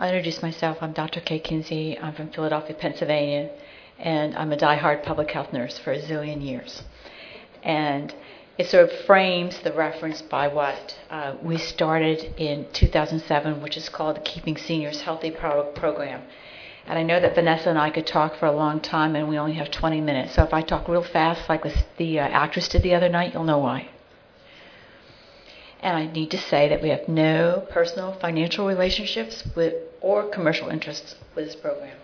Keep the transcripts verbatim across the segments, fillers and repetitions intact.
I'll introduce myself. I'm Doctor Kay Kinsey. I'm from Philadelphia, Pennsylvania, and I'm a diehard public health nurse for a zillion years. And it sort of frames the reference by what uh, we started in two thousand seven, which is called the Keeping Seniors Healthy Pro- Program. And I know that Vanessa and I could talk for a long time, and we only have twenty minutes. So if I talk real fast, like the uh, actress did the other night, you'll know why. And I need to say that we have no personal financial relationships with or commercial interests with this program.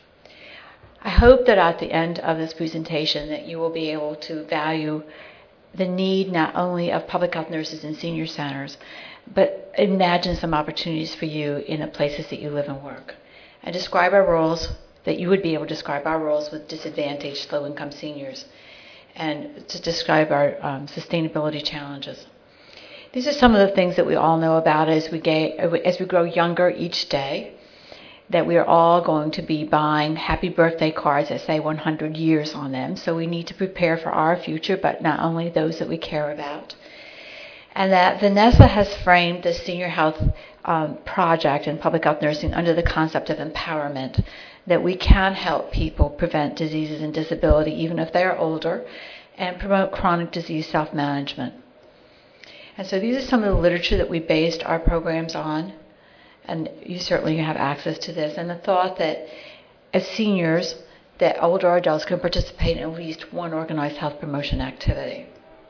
I hope that at the end of this presentation that you will be able to value the need not only of public health nurses in senior centers, but imagine some opportunities for you in the places that you live and work. And describe our roles, that you would be able to describe our roles with disadvantaged low-income seniors, and to describe our um, sustainability challenges. These are some of the things that we all know about as we, get, as we grow younger each day, that we are all going to be buying happy birthday cards that say one hundred years on them. So we need to prepare for our future, but not only those that we care about. And that Vanessa has framed the senior health um, project in public health nursing under the concept of empowerment, that we can help people prevent diseases and disability even if they are older, and promote chronic disease self-management. And so these are some of the literature that we based our programs on. And you certainly have access to this. And the thought that as seniors, that older adults can participate in at least one organized health promotion activity.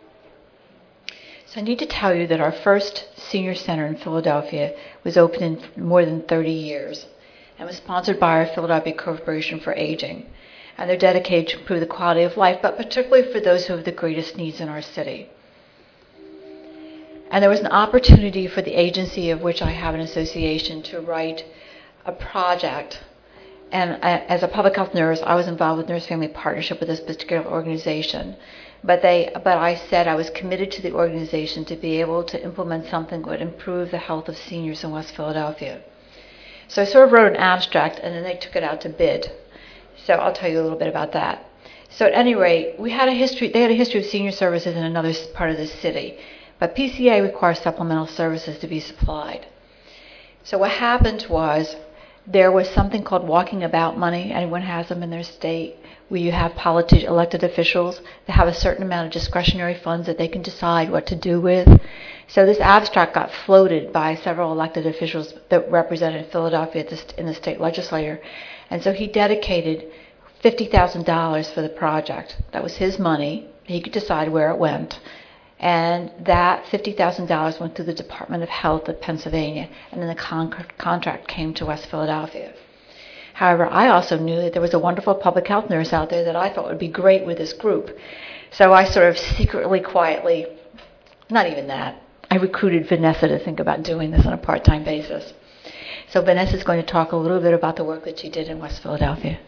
So I need to tell you that our first senior center in Philadelphia was open in more than thirty years and was sponsored by our Philadelphia Corporation for Aging. And they're dedicated to improve the quality of life, but particularly for those who have the greatest needs in our city. And there was an opportunity for the agency of which I have an association to write a project. And as a public health nurse, I was involved with Nurse Family Partnership with this particular organization. But they, but I said I was committed to the organization to be able to implement something that would improve the health of seniors in West Philadelphia. So I sort of wrote an abstract, and then they took it out to bid. So I'll tell you a little bit about that. So at any rate, we had a history. They had a history of senior services in another part of the city. But P C A requires supplemental services to be supplied. So what happened was there was something called walking about money. Anyone has them in their state, where you have politi- elected officials that have a certain amount of discretionary funds that they can decide what to do with. So this abstract got floated by several elected officials that represented Philadelphia at the st- in the state legislature. And so he dedicated fifty thousand dollars for the project. That was his money. He could decide where it went. And that fifty thousand dollars went through the Department of Health of Pennsylvania, and then the con- contract came to West Philadelphia. However, I also knew that there was a wonderful public health nurse out there that I thought would be great with this group. So I sort of secretly, quietly, not even that, I recruited Vanessa to think about doing this on a part-time basis. So Vanessa is going to talk a little bit about the work that she did in West Philadelphia.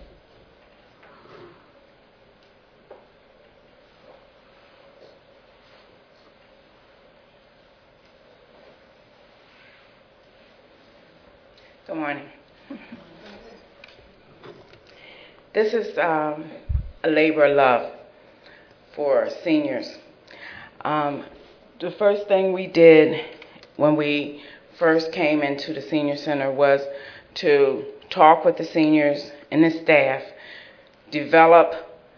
Good morning. This is um, a labor of love for seniors. Um, the first thing we did when we first came into the senior center was to talk with the seniors and the staff, develop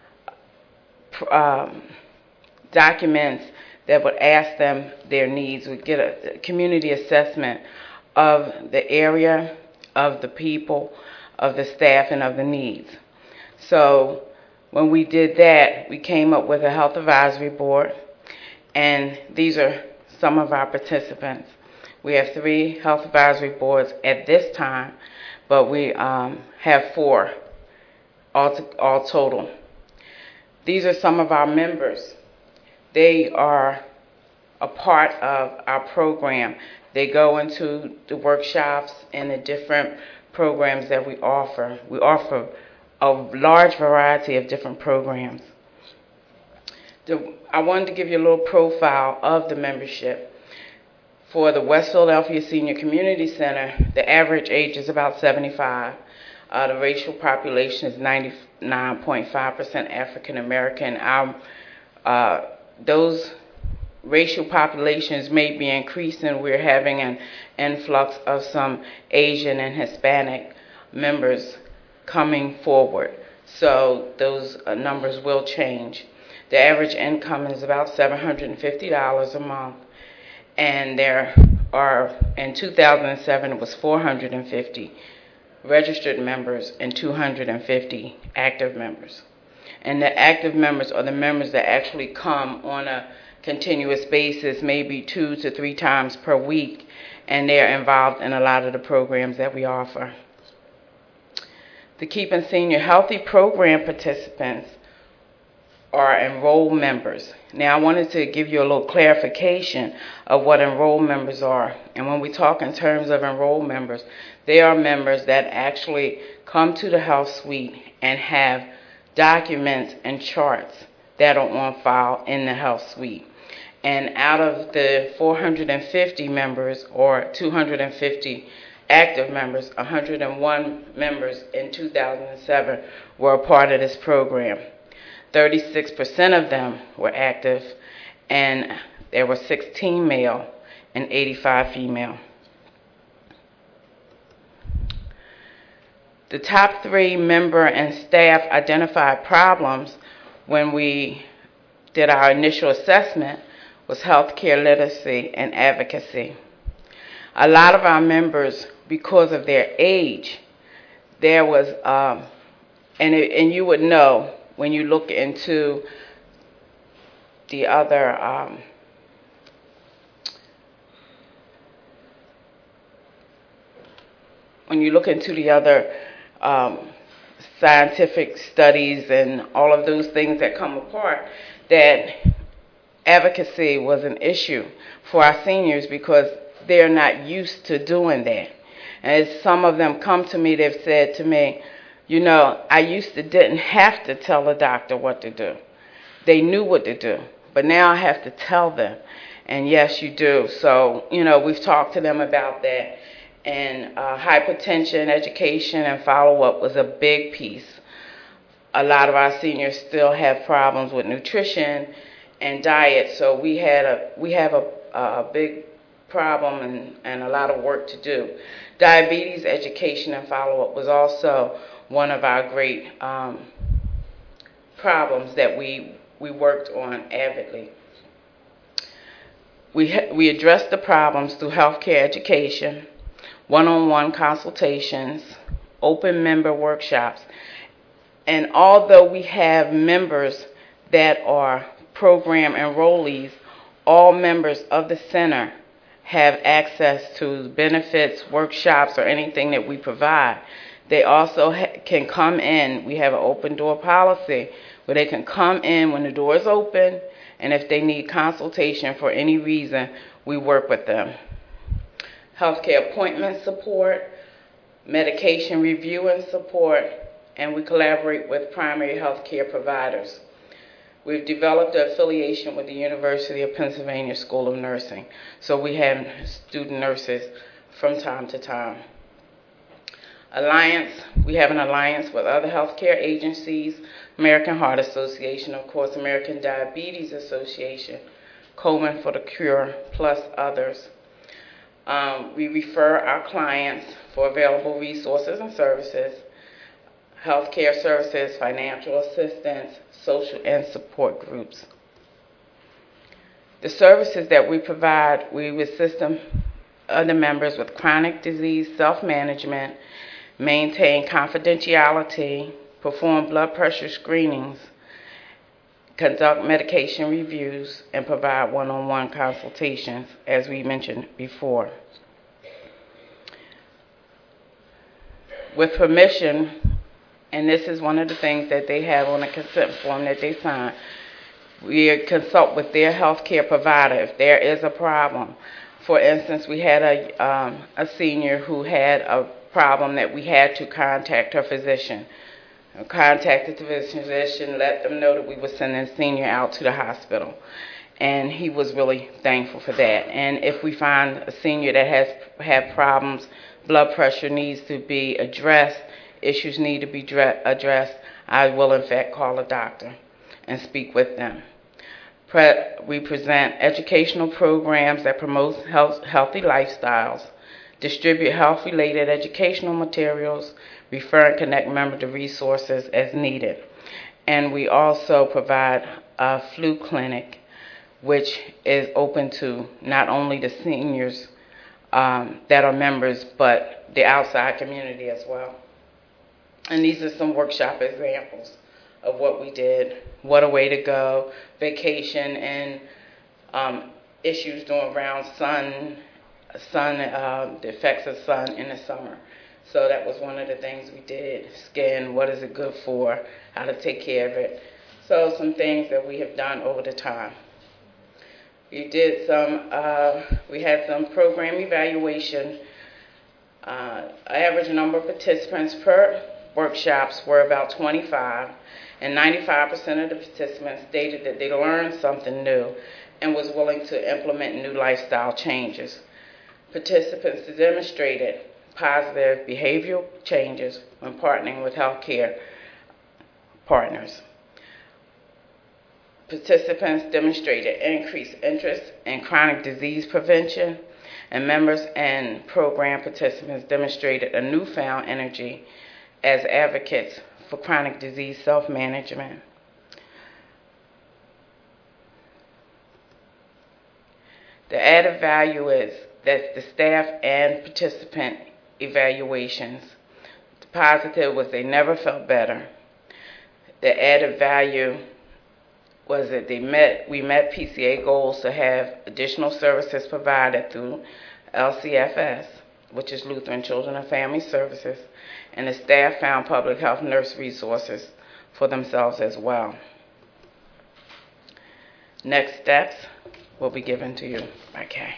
um, documents that would ask them their needs. We'd get a community assessment of the area, of the people, of the staff, and of the needs. So when we did that, we came up with a health advisory board, and these are some of our participants. We have three health advisory boards at this time, but we um, have four all, to, all total. These are some of our members. They are a part of our program. They go into the workshops and the different programs that we offer. We offer a large variety of different programs. The, I wanted to give you a little profile of the membership. For the West Philadelphia Senior Community Center, the average age is about seventy-five. Uh, the racial population is ninety-nine point five percent African American. Our, uh, those racial populations may be increasing. We're having an influx of some Asian and Hispanic members coming forward. So those uh, numbers will change. The average income is about seven hundred fifty dollars a month, and there are, in two thousand seven, it was four hundred fifty registered members and two hundred fifty active members. And the active members are the members that actually come on a continuous basis, maybe two to three times per week, and they're involved in a lot of the programs that we offer. The Keeping Senior Healthy program participants are enrolled members. Now, I wanted to give you a little clarification of what enrolled members are. And when we talk in terms of enrolled members, they are members that actually come to the health suite and have documents and charts that are on file in the health suite. And out of the four hundred fifty members, or two hundred fifty active members, one hundred one members in two thousand seven were a part of this program. thirty-six percent of them were active, and there were sixteen male and eighty-five female. The top three member and staff identified problems when we did our initial assessment was healthcare literacy and advocacy. A lot of our members, because of their age, there was, um, and, it, and you would know when you look into the other um, when you look into the other um, scientific studies and all of those things that come apart, that advocacy was an issue for our seniors because they're not used to doing that. And as some of them come to me, they've said to me, you know, I used to didn't have to tell a doctor what to do. They knew what to do, but now I have to tell them. And yes, you do. So, you know, we've talked to them about that. And uh, hypertension, education, and follow-up was a big piece. A lot of our seniors still have problems with nutrition and diet, so we had a we have a, a big problem and, and a lot of work to do. Diabetes, education, and follow-up was also one of our great um, problems that we we worked on avidly. We ha- we addressed the problems through healthcare education, one-on-one consultations, open member workshops. And although we have members that are program enrollees, all members of the center have access to benefits, workshops, or anything that we provide. They also ha- can come in. We have an open door policy where they can come in when the door is open, and if they need consultation for any reason, we work with them. Healthcare appointment support, medication review and support, and we collaborate with primary health care providers. We've developed an affiliation with the University of Pennsylvania School of Nursing, so we have student nurses from time to time. Alliance, we have an alliance with other healthcare agencies, American Heart Association, of course, American Diabetes Association, Komen for the Cure, plus others. Um, we refer our clients for available resources and services, healthcare services, financial assistance, social and support groups. The services that we provide, we assist them, other members with chronic disease, self-management, maintain confidentiality, perform blood pressure screenings, conduct medication reviews, and provide one-on-one consultations, as we mentioned before. With permission, and this is one of the things that they have on a consent form that they sign, we consult with their health care provider if there is a problem. For instance, we had a, um, a senior who had a problem that we had to contact her physician. I contacted the physician, let them know that we were sending the senior out to the hospital. And he was really thankful for that. And if we find a senior that has had problems, blood pressure needs to be addressed, issues need to be dre- addressed, I will in fact call a doctor and speak with them. Pre- we present educational programs that promote health, healthy lifestyles, distribute health-related educational materials, refer and connect members to resources as needed. And we also provide a flu clinic, which is open to not only the seniors um, that are members, but the outside community as well. And these are some workshop examples of what we did. What a way to go. Vacation and um, issues going around sun, sun, uh, the effects of sun in the summer. So that was one of the things we did. Skin, what is it good for, how to take care of it. So some things that we have done over the time. We did some, uh, we had some program evaluation. Uh, average number of participants per workshops were about twenty-five, and ninety-five percent of the participants stated that they learned something new and was willing to implement new lifestyle changes. Participants demonstrated positive behavioral changes when partnering with healthcare partners. Participants demonstrated increased interest in chronic disease prevention, and members and program participants demonstrated a newfound energy as advocates for chronic disease self-management. The added value is that the staff and participant evaluations, the positive was they never felt better. The added value was that they met, we met P C A goals to have additional services provided through L C F S, which is Lutheran Children and Family Services, and the staff found public health nurse resources for themselves as well. Next steps will be given to you by Kay.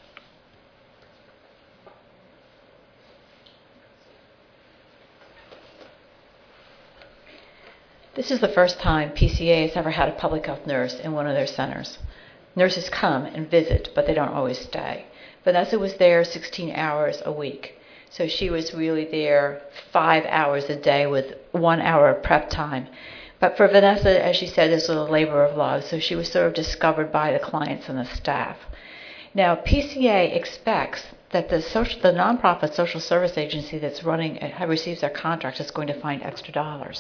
This is the first time P C A has ever had a public health nurse in one of their centers. Nurses come and visit, but they don't always stay. Vanessa was there sixteen hours a week. So she was really there five hours a day with one hour of prep time. But for Vanessa, as she said, this was a labor of love, so she was sort of discovered by the clients and the staff. Now, P C A expects that the social, the nonprofit social service agency that's running, receives their contract is going to find extra dollars.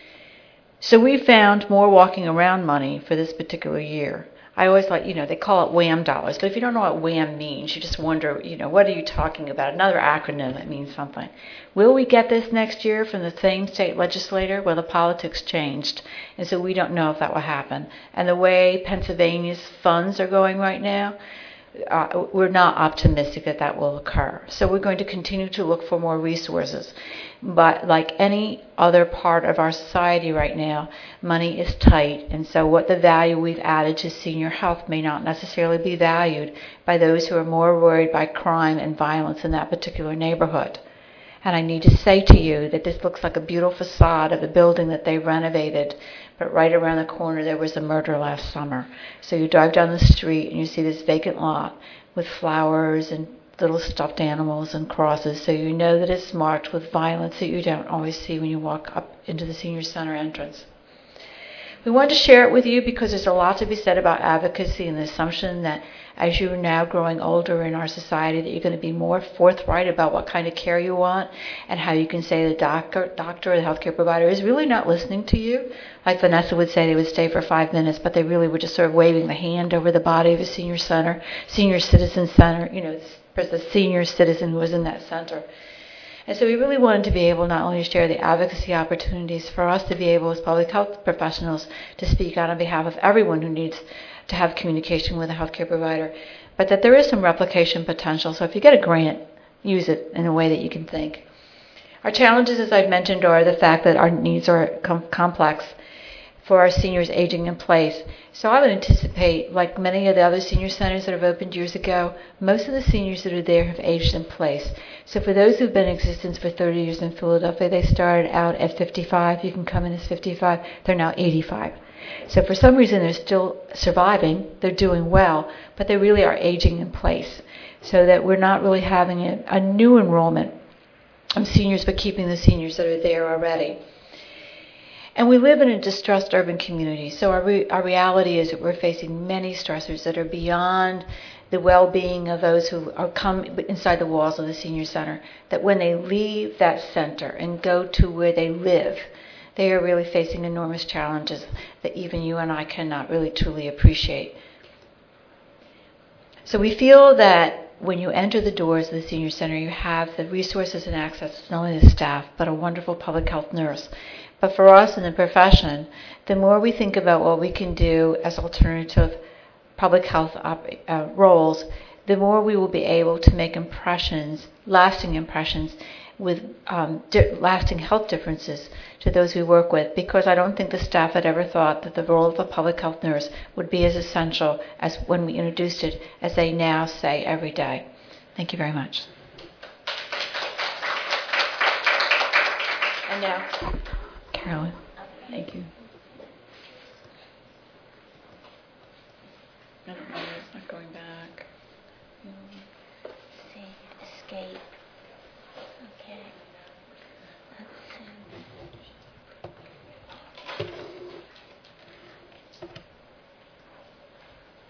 So we found more walking around money for this particular year. I always like, you know, they call it WHAM dollars, but if you don't know what WHAM means, you just wonder, you know, what are you talking about? Another acronym that means something. Will we get this next year from the same state legislator? Well, the politics changed, and so we don't know if that will happen. And the way Pennsylvania's funds are going right now, uh, we're not optimistic that that will occur. So we're going to continue to look for more resources. But like any other part of our society right now, money is tight, and so what the value we've added to senior health may not necessarily be valued by those who are more worried by crime and violence in that particular neighborhood. And I need to say to you that this looks like a beautiful facade of a building that they renovated, but right around the corner there was a murder last summer. So you drive down the street and you see this vacant lot with flowers and little stuffed animals and crosses, so you know that it's marked with violence that you don't always see when you walk up into the senior center entrance. We wanted to share it with you because there's a lot to be said about advocacy and the assumption that as you're now growing older in our society that you're going to be more forthright about what kind of care you want and how you can say the doctor, doctor or the healthcare provider is really not listening to you. Like Vanessa would say, they would stay for five minutes, but they really were just sort of waving the hand over the body of a senior center, senior citizen center, you know, the senior citizen who was in that center. And so we really wanted to be able not only to share the advocacy opportunities for us to be able as public health professionals to speak out on behalf of everyone who needs to have communication with a healthcare provider, but that there is some replication potential. So if you get a grant, use it in a way that you can think. Our challenges, as I've mentioned, are the fact that our needs are com- complex for our seniors aging in place. So I would anticipate, like many of the other senior centers that have opened years ago, most of the seniors that are there have aged in place. So for those who've been in existence for thirty years in Philadelphia, they started out at fifty-five. You can come in as fifty-five. They're now eighty-five. So for some reason they're still surviving. They're doing well, but they really are aging in place. So that we're not really having a, a new enrollment of seniors, but keeping the seniors that are there already. And we live in a distressed urban community, so our, re- our reality is that we're facing many stressors that are beyond the well-being of those who are come inside the walls of the senior center, that when they leave that center and go to where they live, they are really facing enormous challenges that even you and I cannot really truly appreciate. So we feel that when you enter the doors of the senior center, you have the resources and access to not only the staff, but a wonderful public health nurse. But for us in the profession, the more we think about what we can do as alternative public health op- uh, roles, the more we will be able to make impressions, lasting impressions, with um, di- lasting health differences to those we work with, because I don't think the staff had ever thought that the role of a public health nurse would be as essential as when we introduced it, as they now say every day. Thank you very much. And now, Carolyn. Thank you. I don't know, it's not going back. See, escape.